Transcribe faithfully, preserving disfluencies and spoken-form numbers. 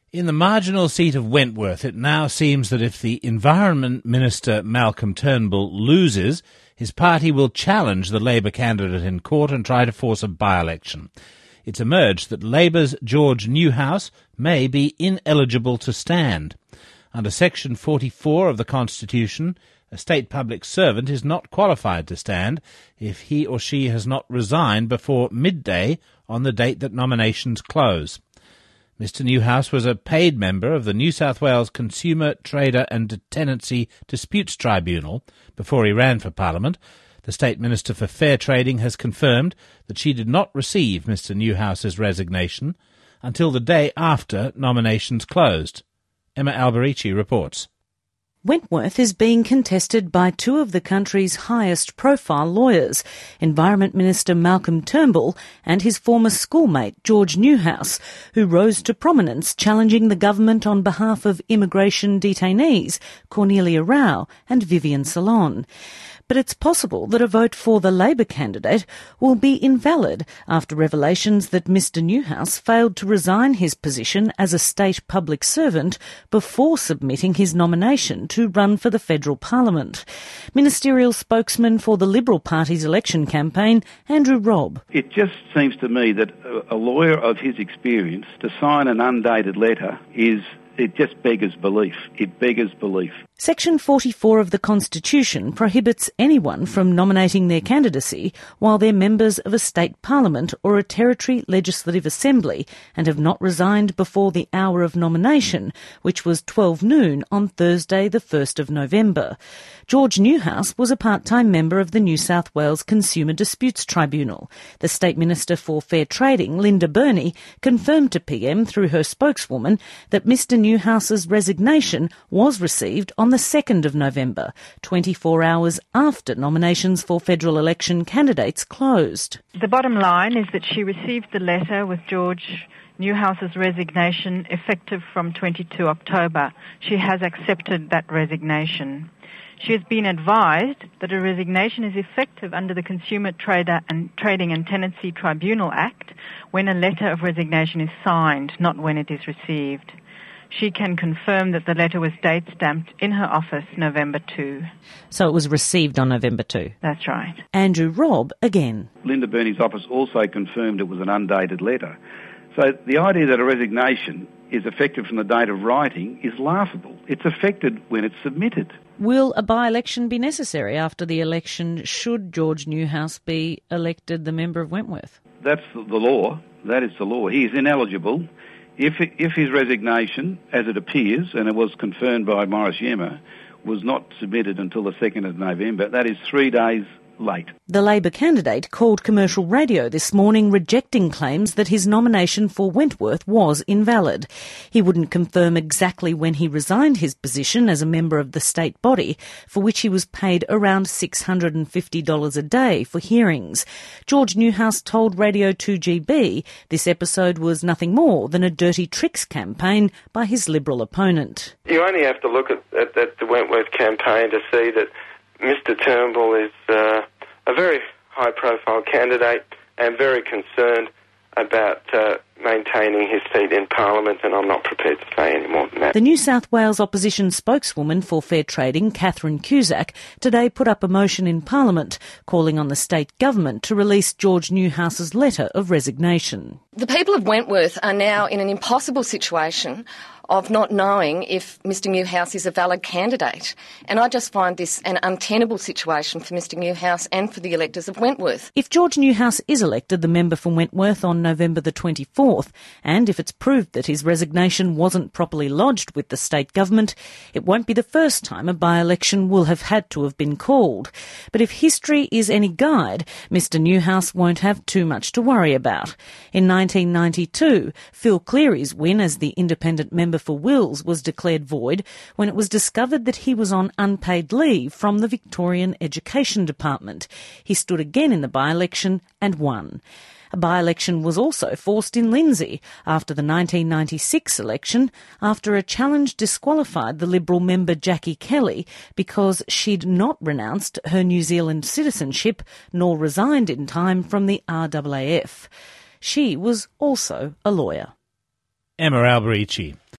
In the marginal seat of Wentworth, it now seems that if the Environment Minister Malcolm Turnbull loses, his party will challenge the Labour candidate in court and try to force a by-election. It's emerged that Labour's George Newhouse may be ineligible to stand. Under Section forty-four of the Constitution, a state public servant is not qualified to stand if he or she has not resigned before midday on the date that nominations close. Mister Newhouse was a paid member of the New South Wales Consumer, Trader and Tenancy Disputes Tribunal before he ran for Parliament. The State Minister for Fair Trading has confirmed that she did not receive Mister Newhouse's resignation until the day after nominations closed. Emma Alberici reports. Wentworth is being contested by two of the country's highest-profile lawyers, Environment Minister Malcolm Turnbull and his former schoolmate George Newhouse, who rose to prominence challenging the government on behalf of immigration detainees Cornelia Rao and Vivian Solon. But it's possible that a vote for the Labour candidate will be invalid after revelations that Mister Newhouse failed to resign his position as a state public servant before submitting his nomination to run for the federal parliament. Ministerial spokesman for the Liberal Party's election campaign, Andrew Robb. It just seems to me that a lawyer of his experience to sign an undated letter is, it just beggars belief. It beggars belief. Section forty-four of the Constitution prohibits anyone from nominating their candidacy while they're members of a state parliament or a territory legislative assembly and have not resigned before the hour of nomination, which was twelve noon on Thursday the first of November. George Newhouse was a part-time member of the New South Wales Consumer Disputes Tribunal. The State Minister for Fair Trading, Linda Burney, confirmed to P M through her spokeswoman that Mister Newhouse's resignation was received on the second of November, twenty-four hours after nominations for federal election candidates closed. The bottom line is that she received the letter with George Newhouse's resignation effective from the twenty-second of October. She has accepted that resignation. She has been advised that a resignation is effective under the Consumer, Trader and Trading and Tenancy Tribunal Act when a letter of resignation is signed, not when it is received. She can confirm that the letter was date-stamped in her office November second. So it was received on November second? That's right. Andrew Robb again. Linda Burney's office also confirmed it was an undated letter. So the idea that a resignation is effective from the date of writing is laughable. It's effected when it's submitted. Will a by-election be necessary after the election should George Newhouse be elected the member of Wentworth? That's the law. That is the law. He is ineligible. If if his resignation, as it appears, and it was confirmed by Morris Yema, was not submitted until the second of November, that is three days late. The Labour candidate called commercial radio this morning rejecting claims that his nomination for Wentworth was invalid. He wouldn't confirm exactly when he resigned his position as a member of the state body, for which he was paid around six hundred fifty dollars a day for hearings. George Newhouse told Radio two G B this episode was nothing more than a dirty tricks campaign by his Liberal opponent. You only have to look at, at, at the Wentworth campaign to see that Mister Turnbull is uh, a very high-profile candidate and very concerned about uh, maintaining his seat in Parliament, and I'm not prepared to say any more than that. The New South Wales opposition spokeswoman for Fair Trading, Catherine Cusack, today put up a motion in Parliament calling on the state government to release George Newhouse's letter of resignation. The people of Wentworth are now in an impossible situation of not knowing if Mister Newhouse is a valid candidate. And I just find this an untenable situation for Mister Newhouse and for the electors of Wentworth. If George Newhouse is elected the member for Wentworth on November the twenty-fourth, and if it's proved that his resignation wasn't properly lodged with the state government, it won't be the first time a by-election will have had to have been called. But if history is any guide, Mister Newhouse won't have too much to worry about. In nineteen ninety-two, Phil Cleary's win as the independent member for Wills was declared void when it was discovered that he was on unpaid leave from the Victorian Education Department. He stood again in the by-election and won. A by-election was also forced in Lindsay after the nineteen ninety-six election, after a challenge disqualified the Liberal member Jackie Kelly because she'd not renounced her New Zealand citizenship nor resigned in time from the R A A F. She was also a lawyer. Emma Alberici.